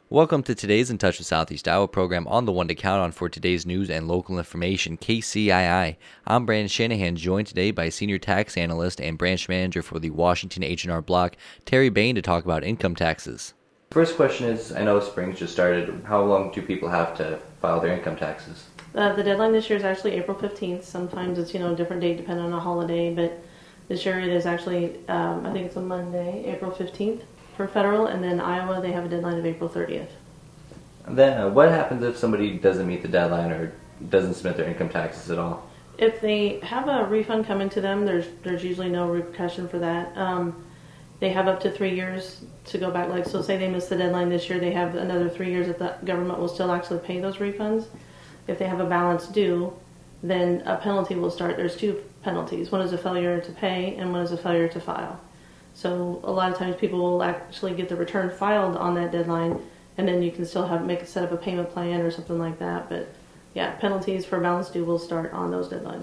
Welcome to today's In Touch with Southeast Iowa program on the one to count on for today's news and local information, KCII. I'm Brandon Shanahan, joined today by Senior Tax Analyst and Branch Manager for the Washington H&R Block, Terry Bain, to talk about income taxes. First question is, I know spring's just started. How long do people have to file their income taxes? The deadline this year is actually April 15th. Sometimes it's, a different date depending on a holiday, but this year it is actually, I think it's a Monday, April 15th. For federal, and then Iowa, they have a deadline of April 30th. And then what happens if somebody doesn't meet the deadline or doesn't submit their income taxes at all? If they have a refund coming to them, there's usually no repercussion for that. They have up to 3 years to go back. Like, so say they miss the deadline this year, they have another 3 years that the government will still actually pay those refunds. If they have a balance due, then a penalty will start. There's two penalties. One is a failure to pay, and one is a failure to file. So a lot of times people will actually get the return filed on that deadline, and then you can still set up a payment plan or something like that. But yeah, penalties for balance due will start on those deadlines.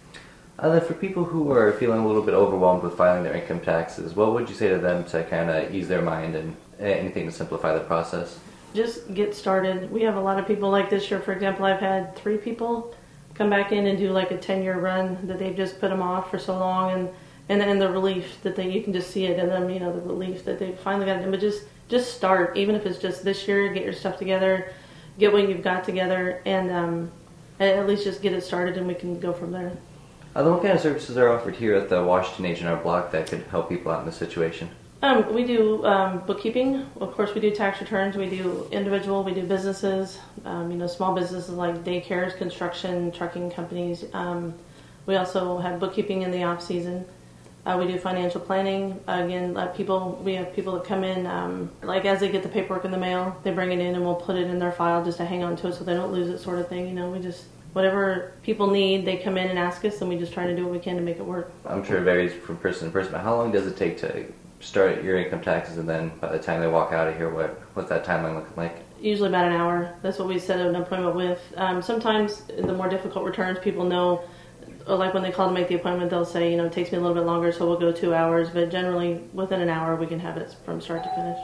Then for people who are feeling a little bit overwhelmed with filing their income taxes, what would you say to them to kind of ease their mind and anything to simplify the process? Just get started. We have a lot of people like this year, for example, I've had 3 people come back in and do like a 10-year run that they've just put them off for so long, and the relief that you can just see it in them, the relief that they finally got it in. But just start, even if it's just this year, get your stuff together, get what you've got together, and at least just get it started, and we can go from there. What kind of services are offered here at the Washington H&R Block that could help people out in this situation? We do bookkeeping. Of course, we do tax returns. We do individual. We do businesses. Small businesses like daycares, construction, trucking companies. We also have bookkeeping in the off season. We do financial planning. Again, we have people that come in, as they get the paperwork in the mail, they bring it in and we'll put it in their file just to hang on to it so they don't lose it, sort of thing. We just, whatever people need, they come in and ask us, and we just try to do what we can to make it work. I'm sure it varies from person to person, but how long does it take to start your income taxes, and then by the time they walk out of here, what's that timeline looking like? Usually about an hour. That's what we set an appointment with. Sometimes the more difficult returns, people know, like when they call to make the appointment, they'll say, it takes me a little bit longer, so we'll go 2 hours. But generally, within an hour, we can have it from start to finish.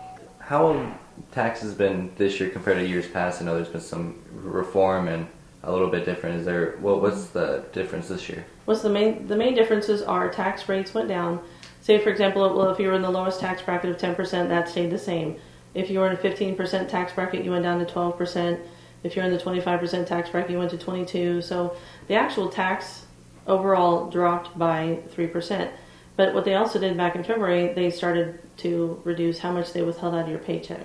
How have taxes been this year compared to years past? I know there's been some reform and a little bit different. What's the difference this year? The main differences are tax rates went down. Say, for example, if you were in the lowest tax bracket of 10%, that stayed the same. If you were in a 15% tax bracket, you went down to 12%. If you're in the 25% tax bracket, you went to 22%. So the actual tax overall dropped by 3%. But what they also did back in February, they started to reduce how much they withheld out of your paycheck.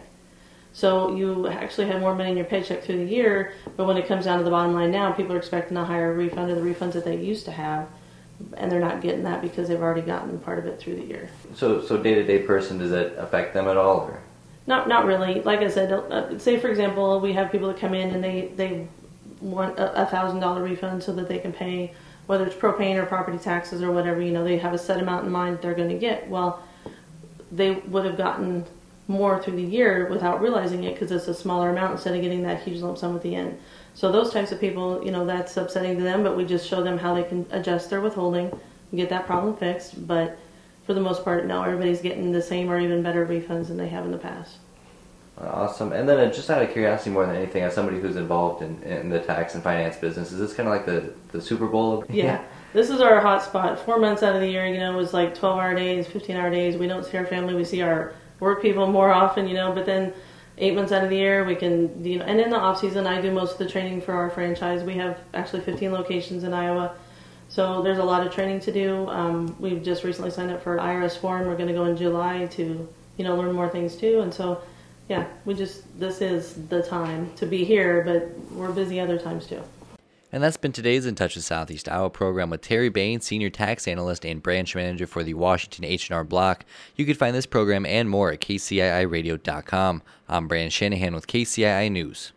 So you actually had more money in your paycheck through the year, but when it comes down to the bottom line now, people are expecting a higher refund of the refunds that they used to have, and they're not getting that because they've already gotten part of it through the year. So day-to-day person, does it affect them at all? Or? Not really. Like I said, say for example, we have people that come in and they want a $1,000 refund so that they can pay, whether it's propane or property taxes or whatever. They have a set amount in mind that they're going to get. Well, they would have gotten more through the year without realizing it because it's a smaller amount instead of getting that huge lump sum at the end. So those types of people, that's upsetting to them, but we just show them how they can adjust their withholding and get that problem fixed. But for the most part, no, everybody's getting the same or even better refunds than they have in the past. Awesome. And then just out of curiosity more than anything, as somebody who's involved in the tax and finance business, is this kind of like the Super Bowl? Yeah. This is our hot spot. 4 months out of the year, is like 12-hour days, 15-hour days. We don't see our family. We see our work people more often, but then 8 months out of the year, we can, and in the off season, I do most of the training for our franchise. We have actually 15 locations in Iowa. So there's a lot of training to do. We've just recently signed up for IRS Forum. We're going to go in July to, learn more things too. And so, yeah, this is the time to be here, but we're busy other times too. And that's been today's In Touch with Southeast Iowa program with Terry Bain, Senior Tax Analyst and Branch Manager for the Washington H&R Block. You can find this program and more at kciiradio.com. I'm Brandon Shanahan with KCII News.